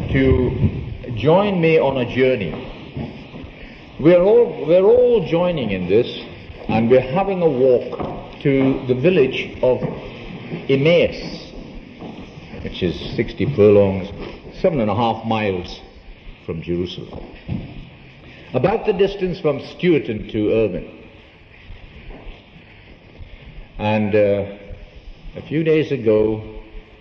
to join me on a journey. We're all joining in this, and we're having a walk to the village of Emmaus, which is 60 furlongs, 7.5 miles from Jerusalem. About the distance from Stewarton to Irvine. And a few days ago,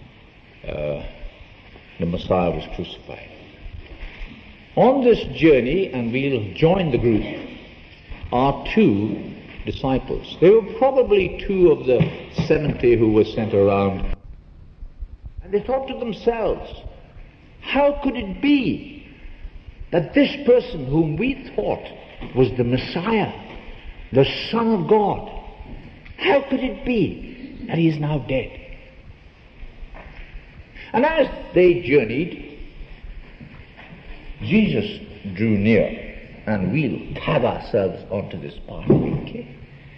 the Messiah was crucified. On this journey, and we'll join the group, are 2 disciples. They were probably 2 of the 70 who were sent around. And they thought to themselves, how could it be that this person whom we thought was the Messiah, the Son of God, how could it be that he is now dead? And as they journeyed, Jesus drew near, and we'll tag ourselves onto this party, okay?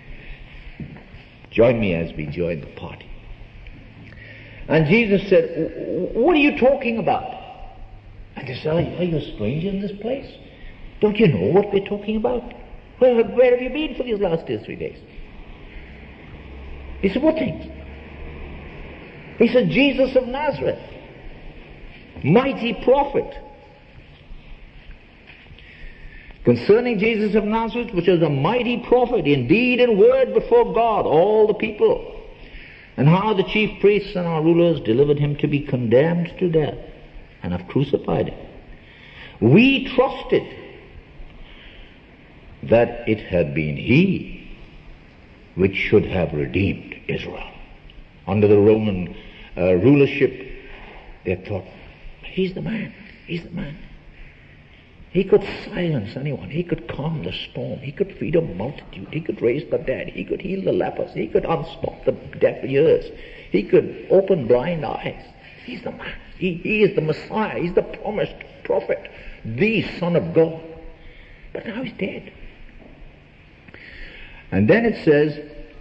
Join me as we join the party. And Jesus said, what are you talking about? And they said, are you a stranger in this place? Don't you know what we're talking about? Where have you been for these last 2 or 3 days? He said, what things? He said, Jesus of Nazareth, mighty prophet. Concerning Jesus of Nazareth, which is a mighty prophet, in deed and word before God, all the people, and how the chief priests and our rulers delivered him to be condemned to death, and have crucified him. We trusted that it had been he which should have redeemed Israel. Under the Roman rulership, they thought, he's the man, he's the man. He could silence anyone, he could calm the storm, he could feed a multitude, he could raise the dead, he could heal the lepers, he could unstop the deaf ears, he could open blind eyes. He's the man. He is the Messiah. He's the promised prophet, the Son of God. But now he's dead. And then it says,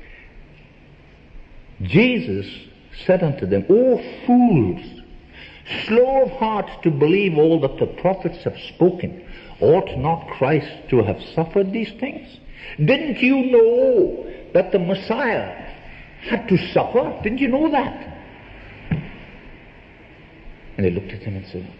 Jesus said unto them, O fools, slow of heart to believe all that the prophets have spoken. Ought not Christ to have suffered these things? Didn't you know that the Messiah had to suffer? Didn't you know that? And they looked at him and said,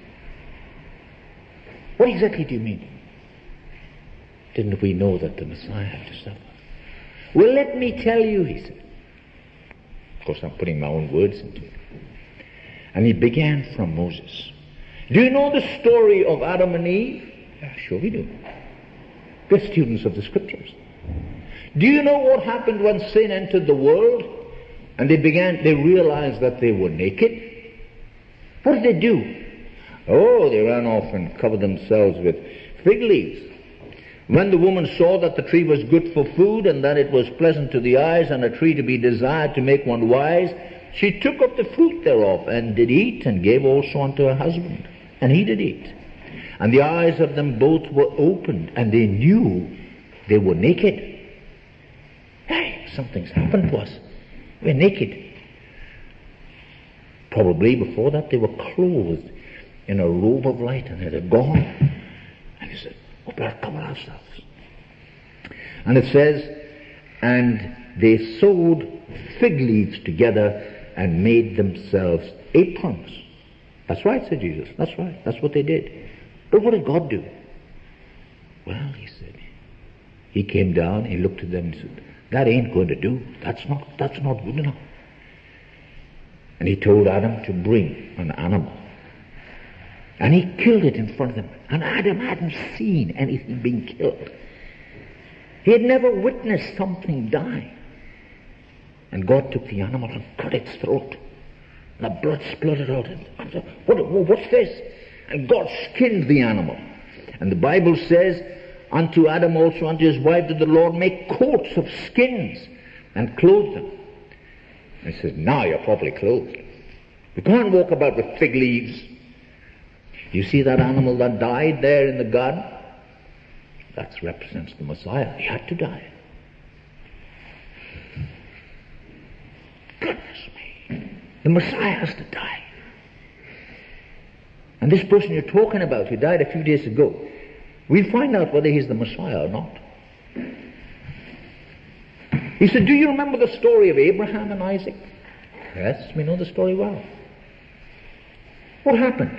what exactly do you mean? Didn't we know that the Messiah had to suffer? Well, let me tell you, he said. Of course, I'm putting my own words into it. And he began from Moses. Do you know the story of Adam and Eve? Yeah, sure we do. We're students of the scriptures. Do you know what happened when sin entered the world? And they realized that they were naked? What did they do? Oh, they ran off and covered themselves with fig leaves. When the woman saw that the tree was good for food, and that it was pleasant to the eyes, and a tree to be desired to make one wise, she took up the fruit thereof, and did eat, and gave also unto her husband, and he did eat. And the eyes of them both were opened, and they knew they were naked. Hey, something's happened to us. We're naked. Probably before that they were clothed in a robe of light, and it had gone. And he said, we better cover ourselves. And it says, and they sewed fig leaves together and made themselves aprons. That's right, said Jesus. That's right. That's what they did. But what did God do? Well, he said, he came down, he looked at them and said, that ain't going to do. That's not good enough. And he told Adam to bring an animal. And he killed it in front of them. And Adam hadn't seen anything being killed. He had never witnessed something die. And God took the animal and cut its throat. And the blood spluttered out. And said, what's this? And God skinned the animal. And the Bible says, unto Adam also, unto his wife, did the Lord make coats of skins and clothe them. And he says, now you're properly clothed. You can't walk about with fig leaves. You see that animal that died there in the garden? That represents the Messiah. He had to die. Goodness me. The Messiah has to die. And this person you're talking about, who died a few days ago, we'll find out whether he's the Messiah or not. He said, do you remember the story of Abraham and Isaac? Yes, we know the story well. What happened?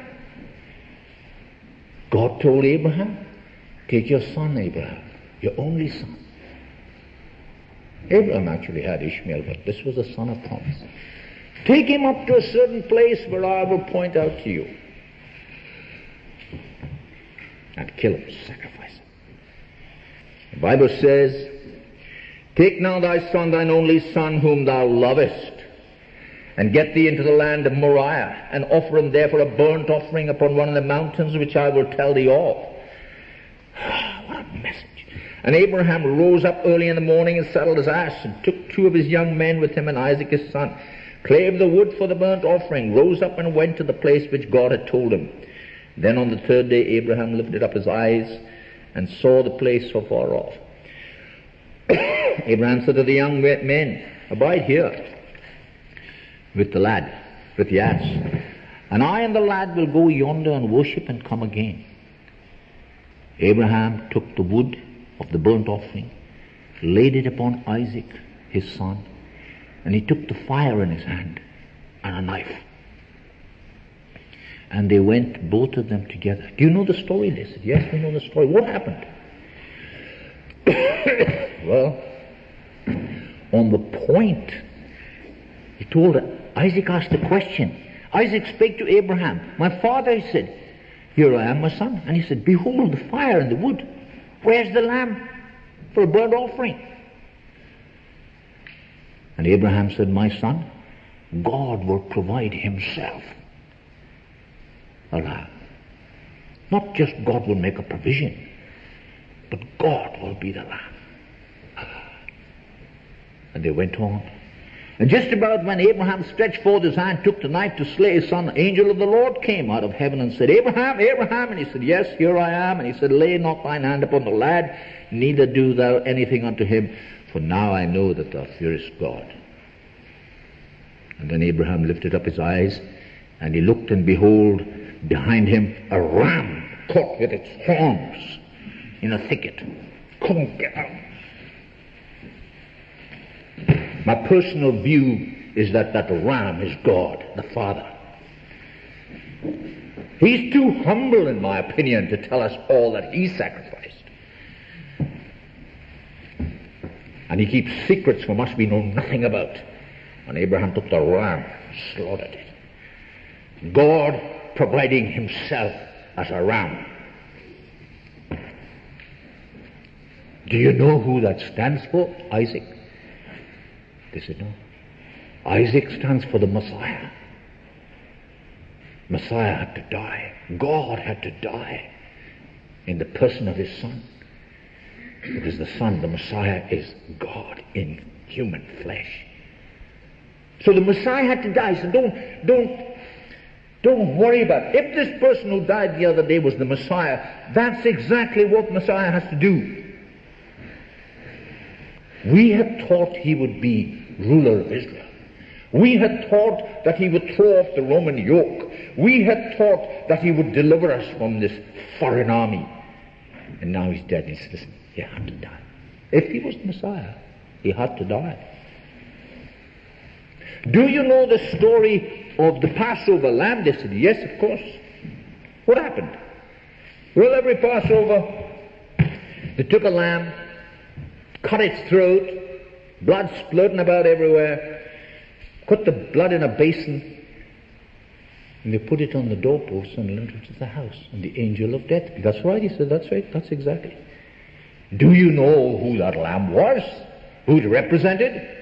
God told Abraham, take your son Abraham, your only son. Abraham actually had Ishmael, but this was the son of promise. Take him up to a certain place where I will point out to you. And kill him, sacrifice him. The Bible says, take now thy son, thine only son, whom thou lovest, and get thee into the land of Moriah, and offer him there for a burnt offering upon one of the mountains which I will tell thee of. What a message. And Abraham rose up early in the morning and saddled his ass, and took 2 of his young men with him and Isaac his son, clave the wood for the burnt offering, rose up and went to the place which God had told him. Then on the 3rd day Abraham lifted up his eyes and saw the place afar off. Abraham said to the young men, abide here with the lad, with the ass, and I and the lad will go yonder and worship and come again. Abraham took the wood of the burnt offering, laid it upon Isaac his son, and he took the fire in his hand and a knife. And they went, both of them together. Do you know the story? They said, yes, we know the story. What happened? Well, on the point, he told her, Isaac asked a question. Isaac spake to Abraham, my father, he said, here I am, my son. And he said, behold the fire and the wood. Where's the lamb for a burnt offering? And Abraham said, my son, God will provide himself a lamb. Not just God will make a provision, but God will be the lamb. And they went on. And just about when Abraham stretched forth his hand, took the knife to slay his son, the angel of the Lord came out of heaven and said, Abraham, Abraham. And he said, yes, here I am. And he said, lay not thine hand upon the lad, neither do thou anything unto him, for now I know that thou fearest God. And then Abraham lifted up his eyes, and he looked, and behold, behind him a ram caught with its horns in a thicket. Couldn't get out. My personal view is that ram is God, the Father. He's too humble, in my opinion, to tell us all that he sacrificed. And he keeps secrets from us we know nothing about. And Abraham took the ram, slaughtered it. God providing himself as a ram. Do you know who that stands for? Isaac. They said no. Isaac stands for the Messiah. Messiah had to die. God had to die in the person of his son. Because the Son, the Messiah, is God in human flesh. So the Messiah had to die. So don't worry about it. If this person who died the other day was the Messiah, that's exactly what Messiah has to do. We had thought he would be ruler of Israel. We had thought that he would throw off the Roman yoke. We had thought that he would deliver us from this foreign army. And now he's dead. He says, listen, he had to die. If he was the Messiah, he had to die. Do you know the story of the Passover lamb? They said, yes, of course. What happened? Well, every Passover, they took a lamb, cut its throat, blood splurting about everywhere, put the blood in a basin, and they put it on the doorpost and entered into the house. And the angel of death. That's right, he said, that's right, that's exactly. Do you know who that lamb was? Who it represented?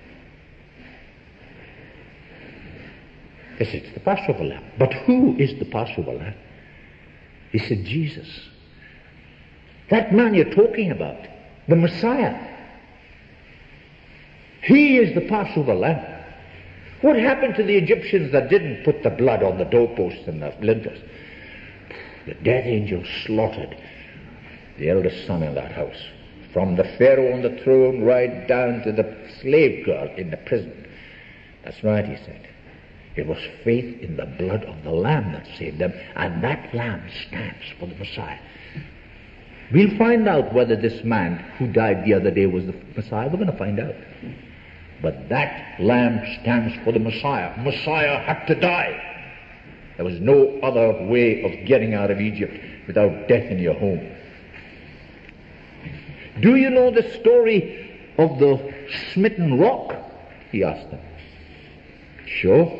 They said, it's the Passover lamb. But who is the Passover lamb? He said, Jesus. That man you're talking about, the Messiah. He is the Passover lamb. What happened to the Egyptians that didn't put the blood on the doorposts and the lintels? The death angel slaughtered the eldest son in that house. From the Pharaoh on the throne right down to the slave girl in the prison. That's right, he said. It was faith in the blood of the Lamb that saved them, and that Lamb stands for the Messiah. We'll find out whether this man who died the other day was the Messiah. We're going to find out. But that Lamb stands for the Messiah. Messiah had to die. There was no other way of getting out of Egypt without death in your home. Do you know the story of the smitten rock? He asked them. Sure.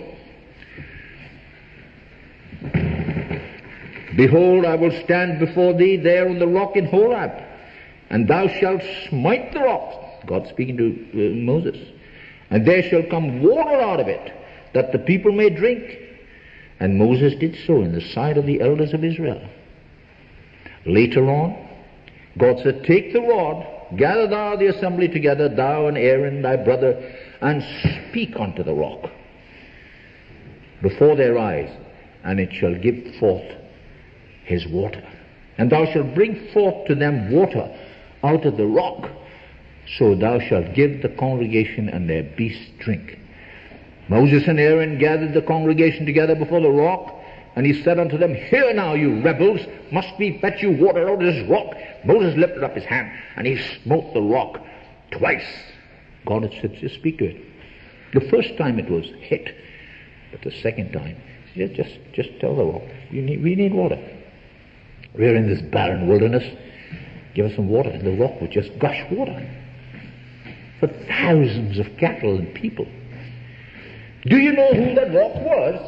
Behold, I will stand before thee there on the rock in Horeb, and thou shalt smite the rock. God speaking to Moses. And there shall come water out of it, that the people may drink. And Moses did so in the sight of the elders of Israel. Later on, God said, take the rod, gather thou the assembly together, thou and Aaron thy brother, and speak unto the rock before their eyes, and it shall give forth his water. And thou shalt bring forth to them water out of the rock, so thou shalt give the congregation and their beasts drink. Moses and Aaron gathered the congregation together before the rock, and he said unto them, hear now, you rebels, must we fetch you water out of this rock? Moses lifted up his hand, and he smote the rock twice. God had said, just speak to it. The first time it was hit, but the second time, just tell the rock, we need water. We're in this barren wilderness. Give us some water. And the rock would just gush water for thousands of cattle and people. Do you know who that rock was?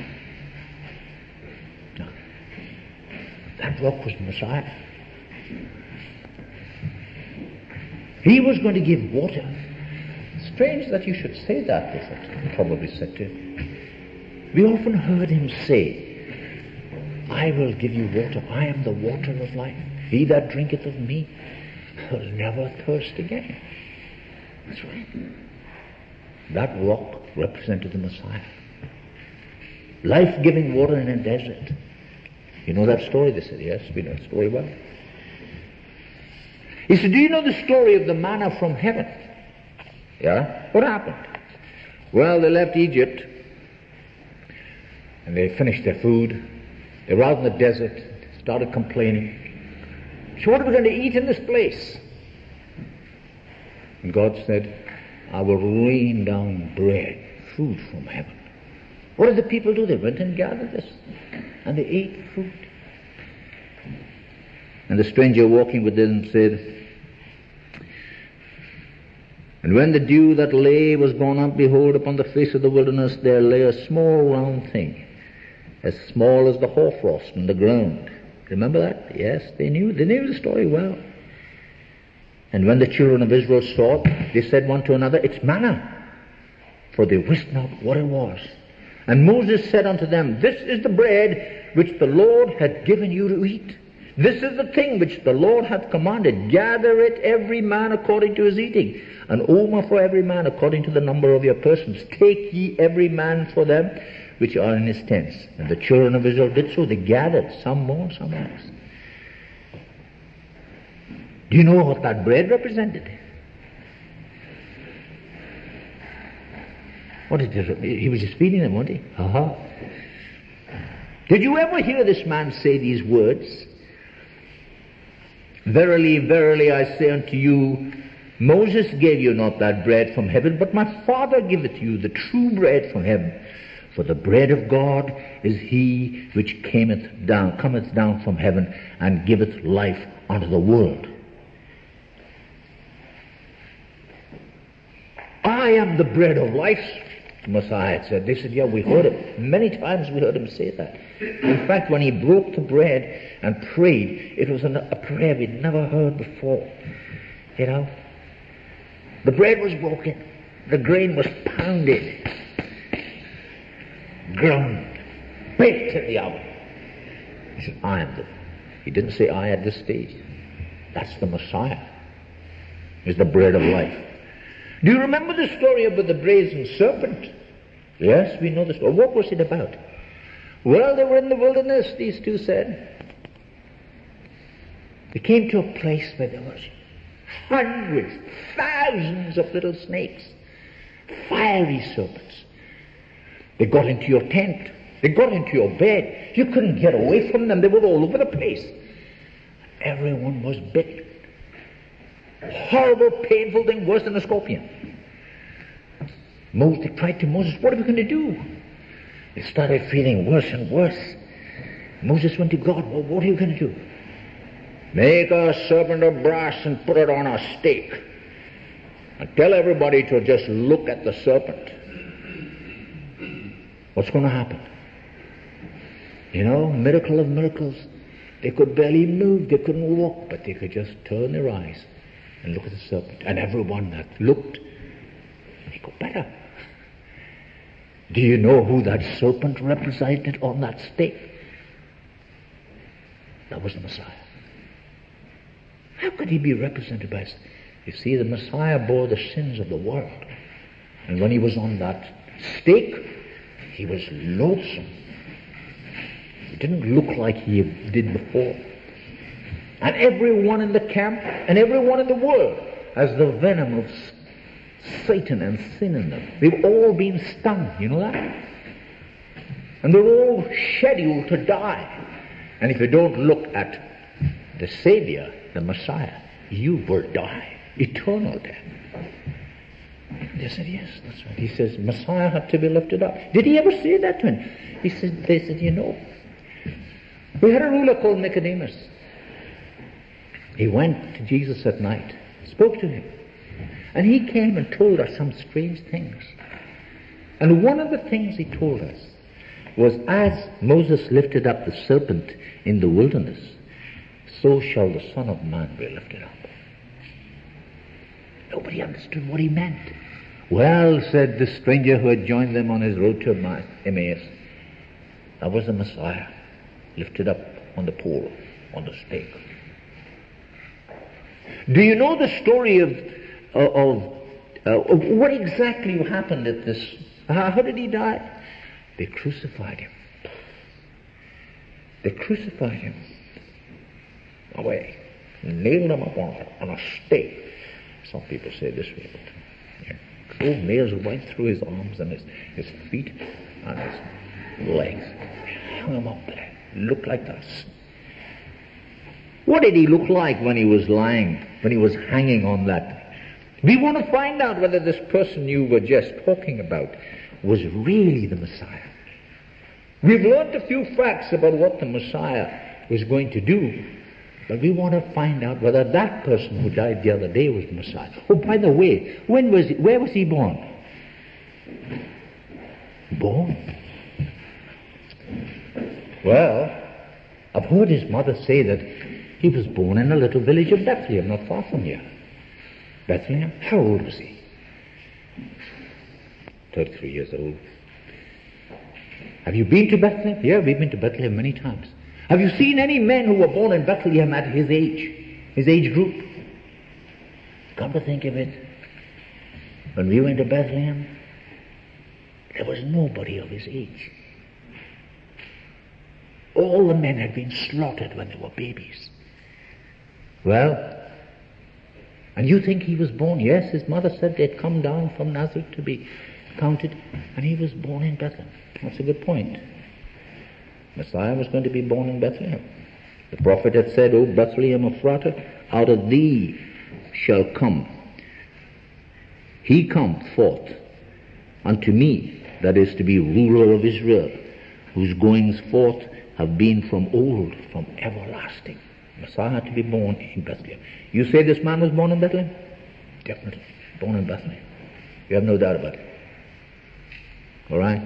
No. That rock was the Messiah. He was going to give water. Strange that you should say that, they said. Probably said to him. We often heard him say, I will give you water. I am the water of life. He that drinketh of me will never thirst again. That's right. That rock represented the Messiah. Life-giving water in a desert. You know that story? They said, yes, we know the story well. He said, do you know the story of the manna from heaven? Yeah? What happened? Well, they left Egypt, and they finished their food. They were out in the desert, started complaining. So what are we going to eat in this place? And God said, I will rain down bread, food from heaven. What did the people do? They went and gathered this, and they ate food. And the stranger walking with them said, and when the dew that lay was gone up, behold, upon the face of the wilderness there lay a small round thing, as small as the hoarfrost on the ground. Remember that? Yes, they knew the story well. And when the children of Israel saw it, they said one to another, it's manna, for they wist not what it was. And Moses said unto them, this is the bread which the Lord hath given you to eat. This is the thing which the Lord hath commanded. Gather it every man according to his eating, an omer for every man according to the number of your persons. Take ye every man for them which are in his tents. And the children of Israel did so. They gathered, some more, some less. Do you know what that bread represented? What did he was just feeding them, wasn't he? Aha. Did you ever hear this man say these words? Verily, verily, I say unto you, Moses gave you not that bread from heaven, but my Father giveth you the true bread from heaven. For the bread of God is he which cometh down from heaven, and giveth life unto the world. I am the bread of life, the Messiah had said. They said, yeah, we heard it. Many times we heard him say that. In fact, when he broke the bread and prayed, it was a prayer we'd never heard before. You know? The bread was broken. The grain was pounded. Ground. Baked in the oven. He said, I am the... He didn't say I at this stage. That's the Messiah. He's the bread of life. Do you remember the story about the brazen serpent? Yes, we know the story. What was it about? Well, they were in the wilderness, these two said. They came to a place where there was hundreds, thousands of little snakes, fiery serpents. They got into your tent. They got into your bed. You couldn't get away from them. They were all over the place. Everyone was bitten. Horrible, painful thing, worse than a scorpion. They cried to Moses, what are we going to do? They started feeling worse and worse. Moses went to God, well, what are you going to do? Make a serpent of brass and put it on a stake. And tell everybody to just look at the serpent. What's going to happen? Miracle of miracles. They could barely move, they couldn't walk, but they could just turn their eyes and look at the serpent. And everyone that looked, they got better. Do you know who that serpent represented on that stake? That was the Messiah. How could he be represented by us? You see, the Messiah bore the sins of the world. And when he was on that stake, he was loathsome. He didn't look like he did before. And everyone in the camp and everyone in the world has the venom of Satan and sin in them. They've all been stung, you know that? And they're all scheduled to die. And if you don't look at the Savior, the Messiah, you will die. Eternal death. They said, yes, that's right. He says, Messiah had to be lifted up. Did he ever say that to him? They said, we had a ruler called Nicodemus. He went to Jesus at night, spoke to him. And he came and told us some strange things. And one of the things he told us was, as Moses lifted up the serpent in the wilderness, so shall the Son of Man be lifted up. Nobody understood what he meant. Well, said the stranger who had joined them on his road to Emmaus, that was the Messiah, lifted up on the pole, on the stake. Do you know the story of what exactly happened at this? How did he die? They crucified him. They crucified him away, nailed him up on a stake. Some people say this way, but drove nails right through his arms and his feet and his legs. Hung him up there. Looked like that. What did he look like when he was lying, when he was hanging on that? We want to find out whether this person you were just talking about was really the Messiah. We've learned a few facts about what the Messiah was going to do, but we want to find out whether that person who died the other day was the Messiah. Oh, by the way, where was he born? Born? Well, I've heard his mother say that he was born in a little village of Bethlehem, not far from here. Bethlehem? How old was he? 33 years old. Have you been to Bethlehem? Yeah, we've been to Bethlehem many times. Have you seen any men who were born in Bethlehem at his age group? Come to think of it, when we went to Bethlehem, there was nobody of his age. All the men had been slaughtered when they were babies. Well, and you think he was born? Yes, his mother said they'd come down from Nazareth to be counted, and he was born in Bethlehem. That's a good point. Messiah was going to be born in Bethlehem. The prophet had said, O Bethlehem Ephratah, out of thee shall come. He come forth unto me, that is to be ruler of Israel, whose goings forth have been from old, from everlasting. Messiah had to be born in Bethlehem. You say this man was born in Bethlehem? Definitely. Born in Bethlehem. You have no doubt about it. All right?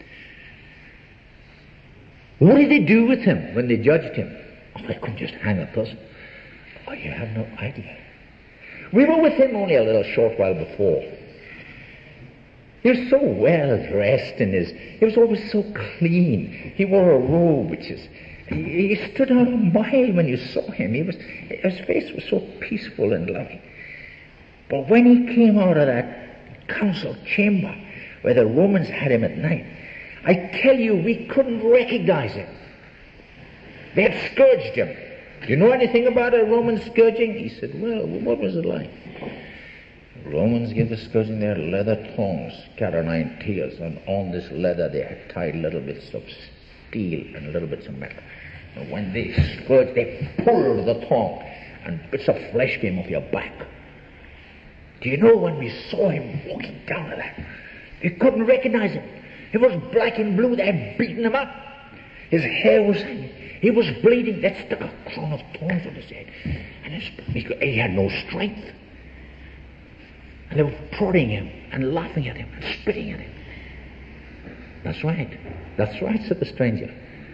What did they do with him when they judged him? Oh, they couldn't just hang a person. Oh, you have no idea. We were with him only a little short while before. He was so well dressed he was always so clean. He wore a robe he stood out a mile when you saw him. His face was so peaceful and loving. But when he came out of that council chamber where the Romans had him at night, I tell you, we couldn't recognize him. They had scourged him. Do you know anything about a Roman scourging? He said, well, what was it like? Romans gave the scourging their leather tongs, carnine tears, and on this leather they had tied little bits of steel and little bits of metal. And when they scourged, they pulled the tongue, and bits of flesh came off your back. Do you know, when we saw him walking down to that, we couldn't recognize him. He was black and blue. They had beaten him up. His hair was hanging. He was bleeding. They stuck a crown of thorns on his head. And he had no strength. And they were prodding him and laughing at him and spitting at him. That's right. That's right, said the stranger.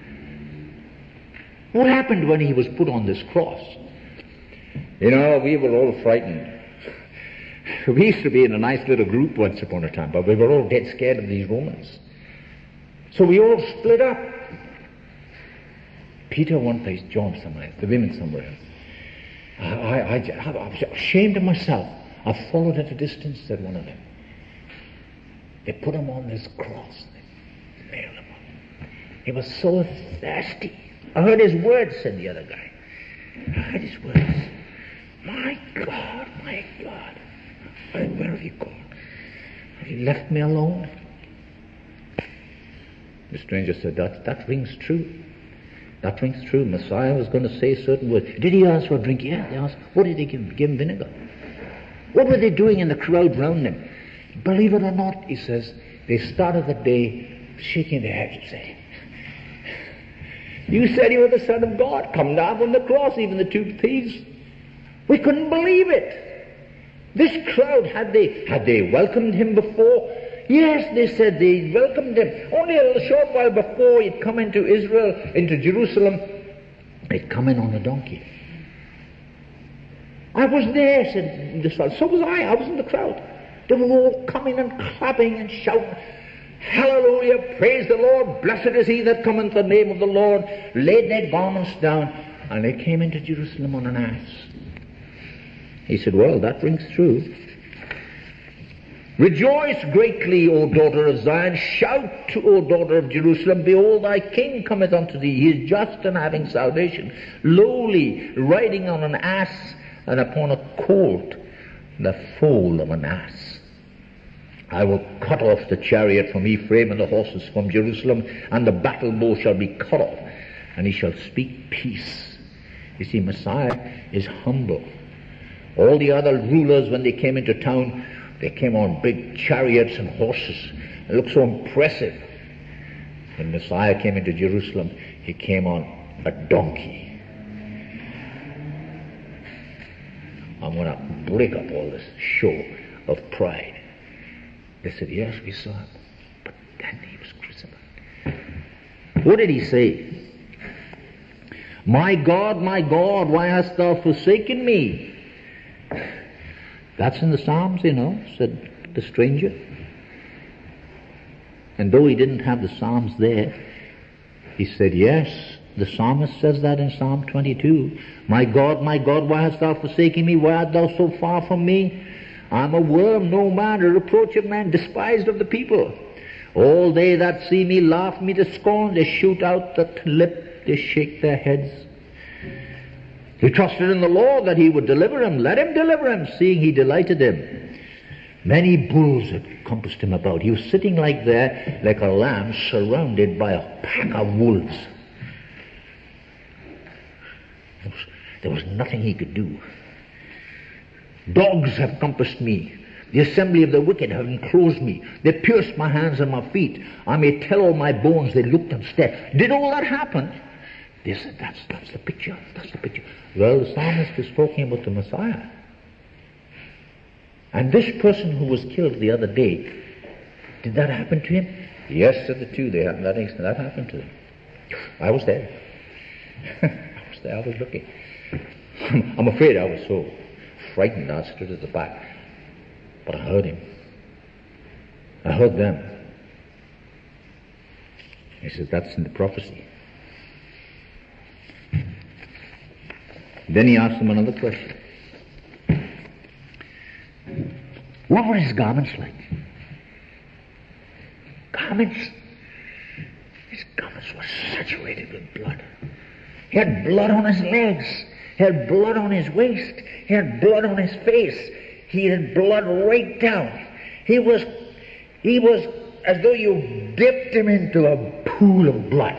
What happened when he was put on this cross? You know, we were all frightened. We used to be in a nice little group once upon a time, but we were all dead scared of these Romans. So we all split up. Peter one place, John somewhere else, the women somewhere else. I was ashamed of myself. I followed at a distance, said one of them. They put him on this cross. They nailed him up. He was so thirsty. I heard his words, said the other guy. I heard his words. My God, where have you gone? Have you left me alone? The stranger said, that rings true. That rings true. Messiah was going to say certain words. Did he ask for a drink? Yeah, they asked. What did they give him? Give him vinegar. What were they doing in the crowd round him? Believe it or not, he says, they started the day shaking their heads and saying, you said you were the Son of God. Come down from the cross, even the two thieves. We couldn't believe it. This crowd, had they welcomed him before? Yes, they said they welcomed him. Only a short while before he'd come into Israel, into Jerusalem, he'd come in on a donkey. I was there, said this fellow. So was I was in the crowd. They were all coming and clapping and shouting, hallelujah, praise the Lord, blessed is he that cometh in the name of the Lord, laid their garments down, and they came into Jerusalem on an ass. He said, well, that rings true. Rejoice greatly, O daughter of Zion. Shout, O daughter of Jerusalem. Behold, thy king cometh unto thee. He is just and having salvation, lowly, riding on an ass, and upon a colt, the foal of an ass. I will cut off the chariot from Ephraim and the horses from Jerusalem, and the battle bow shall be cut off, and he shall speak peace. You see, Messiah is humble. All the other rulers, when they came into town, they came on big chariots and horses. It looked so impressive. When Messiah came into Jerusalem, he came on a donkey. I'm going to break up all this show of pride. They said, yes, we saw him. But then he was crucified. What did he say? My God, why hast thou forsaken me? That's in the Psalms, you know, said the stranger. And though he didn't have the Psalms there, he said, yes, the psalmist says that in Psalm 22. My God, why hast thou forsaken me? Why art thou so far from me? I'm a worm, no man, a reproach of man, despised of the people. All they that see me laugh me to scorn. They shoot out the lip, they shake their heads. He trusted in the Lord that he would deliver him. Let him deliver him, seeing he delighted him. Many bulls had compassed him about. He was sitting like a lamb surrounded by a pack of wolves. There was nothing he could do. Dogs have compassed me. The assembly of the wicked have enclosed me. They pierced my hands and my feet. I may tell all my bones, they looked and stared. Did all that happen? They said, that's the picture. That's the picture. Well, the psalmist is talking about the Messiah. And this person who was killed the other day, did that happen to him? Yes, said the two. That happened to them. I was there. I was looking. I'm afraid I was so frightened I stood at the back. But I heard him. I heard them. He says, that's in the prophecy. Then he asked them another question. What were his garments like? His garments were saturated with blood. He had blood on his legs. He had blood on his waist. He had blood on his face. He had blood right down. He was as though you dipped him into a pool of blood.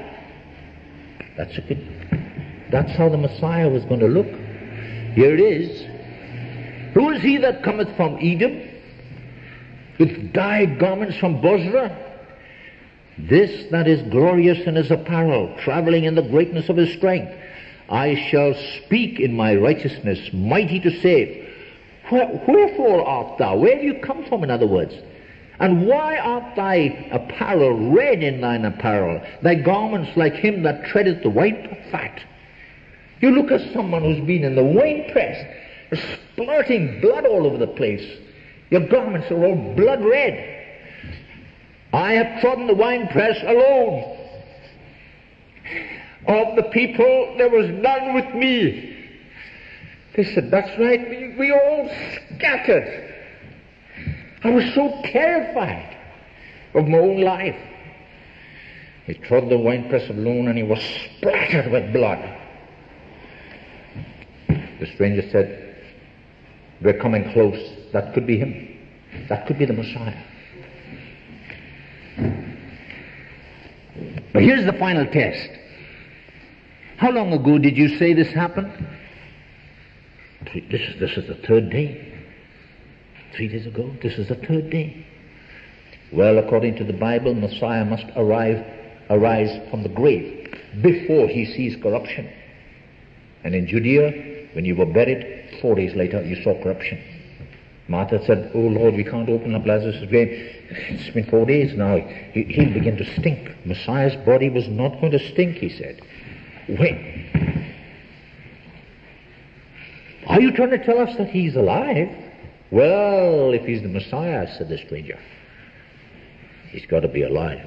That's how the Messiah was going to look. Here it is. Who is he that cometh from Edom, with dyed garments from Bozrah? This that is glorious in his apparel, travelling in the greatness of his strength. I shall speak in my righteousness, mighty to save. Wherefore art thou? Where do you come from, in other words? And why art thy apparel red in thine apparel, thy garments like him that treadeth the white fat? You look at someone who's been in the winepress, splurting blood all over the place. Your garments are all blood red. I have trodden the winepress alone. Of the people, there was none with me. They said, that's right, we all scattered. I was so terrified of my own life. He trod the winepress alone and he was splattered with blood. The stranger said, we're coming close. That could be him. That could be the Messiah. But here's the final test. How long ago did you say this happened? This is the third day. 3 days ago. This is the third day. Well, according to the Bible, Messiah must arise from the grave before he sees corruption. And in Judea, when you were buried, 4 days later you saw corruption. Martha said, oh Lord, we can't open up Lazarus' grave. It's been 4 days now. He'll begin to stink. Messiah's body was not going to stink, he said. When? Are you trying to tell us that he's alive? Well, if he's the Messiah, said the stranger, he's got to be alive.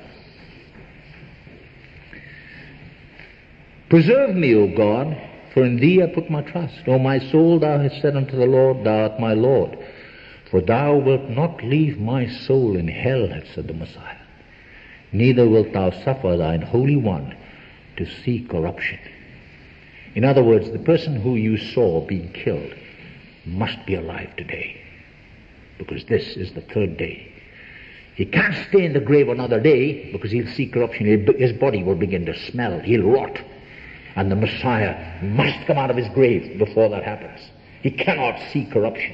Preserve me, O God, for in thee I put my trust. O my soul, thou hast said unto the Lord, thou art my Lord. For thou wilt not leave my soul in hell, hath said the Messiah. Neither wilt thou suffer thine Holy One to see corruption. In other words, the person who you saw being killed must be alive today, because this is the third day. He can't stay in the grave another day, because he'll see corruption. His body will begin to smell. He'll rot. And the Messiah must come out of his grave before that happens. He cannot see corruption.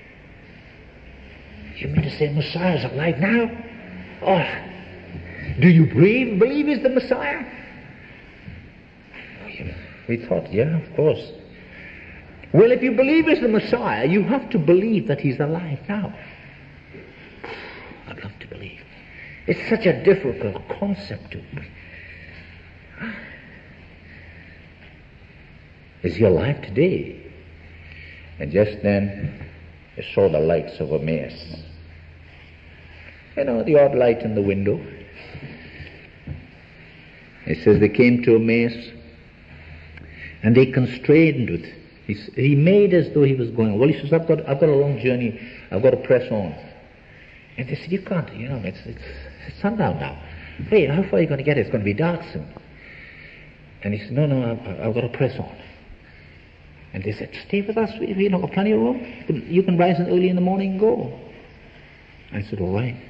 You mean to say Messiah's alive now? Oh, do you believe he's the Messiah? We thought, yeah, of course. Well, if you believe he's the Messiah, you have to believe that he's alive now. I'd love to believe. It's such a difficult concept to me. Is he alive today? And just then, I saw the lights of Emmaus. You know, the odd light in the window. It says they came to Emmaus, and they constrained with. He made as though he was going. Well, he says, I've got a long journey. I've got to press on. And they said, you can't. You know, it's sundown now. Hey, how far are you going to get? It's going to be dark soon. And he said, no, I've got to press on. And they said, stay with us. We got plenty of room. You can rise early in the morning and go. I said, all right.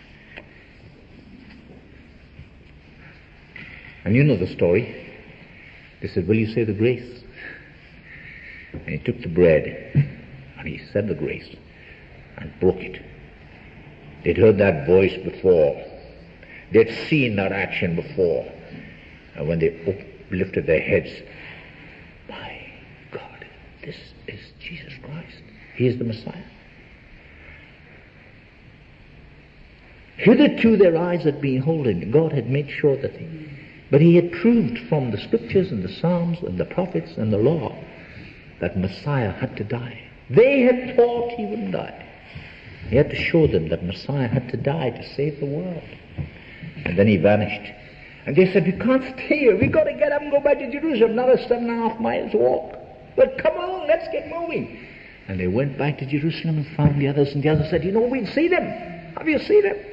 And you know the story. They said, will you say the grace? And he took the bread and he said the grace and broke it. They'd heard that voice before. They'd seen that action before. And when they lifted their heads, my God, this is Jesus Christ. He is the Messiah. Hitherto their eyes had been holding. God had made sure that but he had proved from the scriptures and the Psalms and the prophets and the law that Messiah had to die. They had thought he wouldn't die. He had to show them that Messiah had to die to save the world. And then he vanished. And they said, we can't stay here. We've got to get up and go back to Jerusalem. Another 7.5 miles walk. But come on, let's get moving. And they went back to Jerusalem and found the others. And the others said, we'll see them. Have you seen them?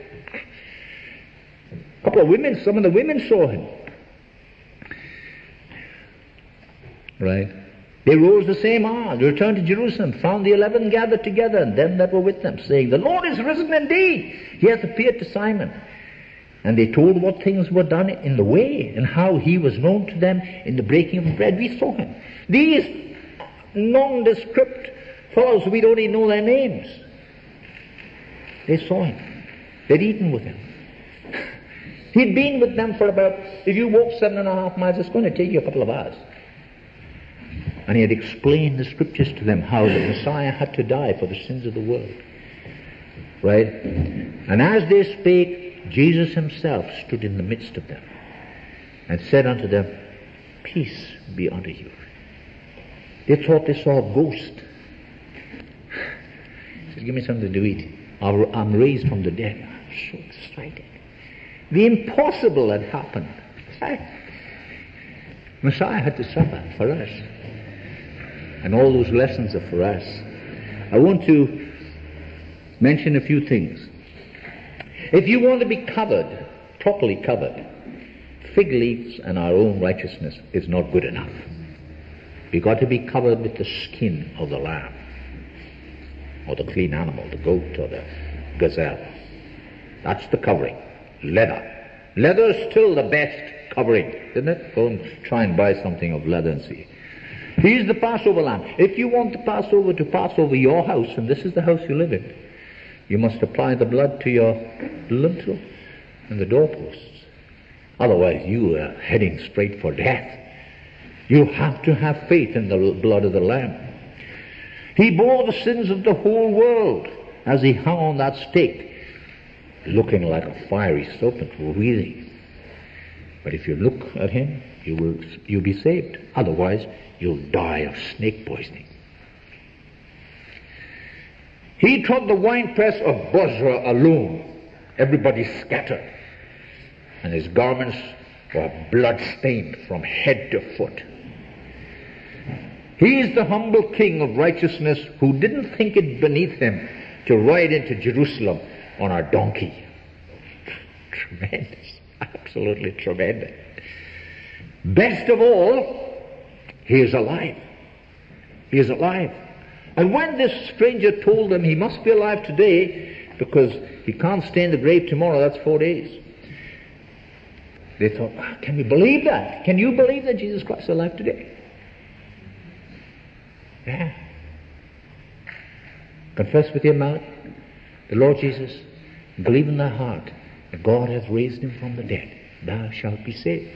A couple of women, some of the women saw him. Right? They rose the same hour, returned to Jerusalem, found the 11 gathered together, and them that were with them, saying, the Lord is risen indeed. He hath appeared to Simon. And they told what things were done in the way, and how he was known to them in the breaking of bread. We saw him. These nondescript fellows, we don't even know their names. They saw him. They'd eaten with him. He'd been with them for about, if you walk 7.5 miles, it's going to take you a couple of hours. And he had explained the scriptures to them, how the Messiah had to die for the sins of the world. Right? And as they spake, Jesus himself stood in the midst of them and said unto them, peace be unto you. They thought they saw a ghost. He said, give me something to eat. I'm raised from the dead. I'm so excited. The impossible had happened. Messiah had to suffer for us. And all those lessons are for us. I want to mention a few things. If you want to be covered, properly covered, fig leaves and our own righteousness is not good enough. We've got to be covered with the skin of the lamb, or the clean animal, the goat or the gazelle. That's the covering. Leather. Leather is still the best covering, isn't it? Go and try and buy something of leather and see. He's the Passover lamb. If you want the Passover to pass over your house, and this is the house you live in, you must apply the blood to your lintel and the doorposts. Otherwise you are heading straight for death. You have to have faith in the blood of the Lamb. He bore the sins of the whole world as he hung on that stake, looking like a fiery serpent, writhing. But if you look at him, you'll be saved. Otherwise, you'll die of snake poisoning. He trod the winepress of Bozrah alone. Everybody scattered. And his garments were blood-stained from head to foot. He is the humble king of righteousness who didn't think it beneath him to ride into Jerusalem on a donkey. Tremendous. Absolutely tremendous. Best of all, he is alive. He is alive. And when this stranger told them he must be alive today because he can't stay in the grave tomorrow, that's 4 days. They thought, can we believe that? Can you believe that Jesus Christ is alive today? Yeah. Confess with your mouth the Lord Jesus, believe in thy heart that God hath raised him from the dead. Thou shalt be saved.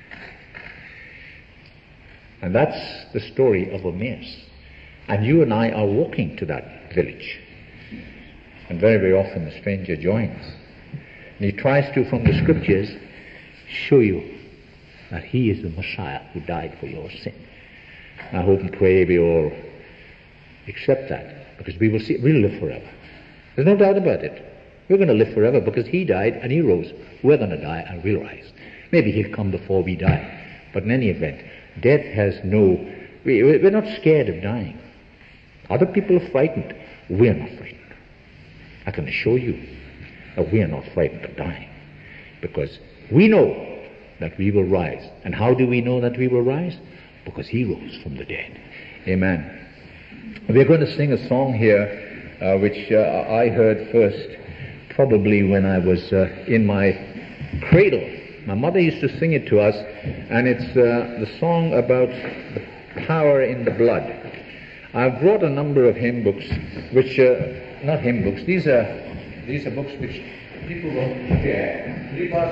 And that's the story of Emmaus. And you and I are walking to that village. And very, very often the stranger joins. And he tries to, from the scriptures, show you that he is the Messiah who died for your sin. I hope and pray we all accept that, because we will see, we'll live forever. There's no doubt about it. We're going to live forever because he died and he rose. We're going to die and we'll rise. Maybe he'll come before we die. But in any event, death has no... We're not scared of dying. Other people are frightened. We're not frightened. I can assure you that we are not frightened of dying, because we know that we will rise. And how do we know that we will rise? Because he rose from the dead. Amen. We're going to sing a song here which I heard first probably when I was in my cradle. My mother used to sing it to us, and it's the song about the power in the blood. I've brought a number of hymn books, which not hymn books. These are books which people will share.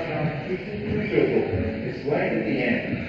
It's right at the end.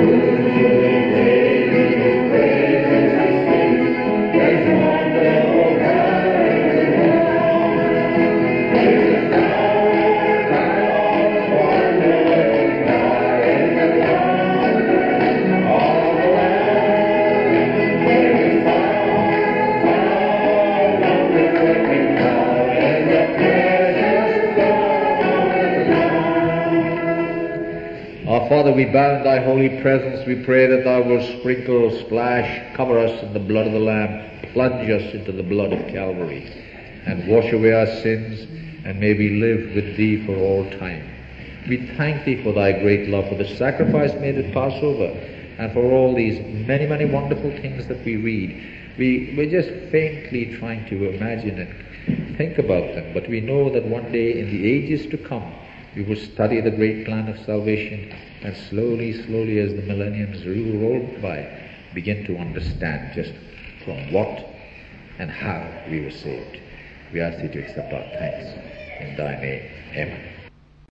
Father, we bow in thy holy presence. We pray that thou wilt sprinkle, splash, cover us in the blood of the Lamb, plunge us into the blood of Calvary, and wash away our sins, and may we live with thee for all time. We thank thee for thy great love, for the sacrifice made at Passover, and for all these many, many wonderful things that we read. We're just faintly trying to imagine and think about them, but we know that one day in the ages to come, we will study the great plan of salvation, and slowly, slowly as the millenniums roll by, begin to understand just from what and how we were saved. We ask thee to accept our thanks. In thy name, amen.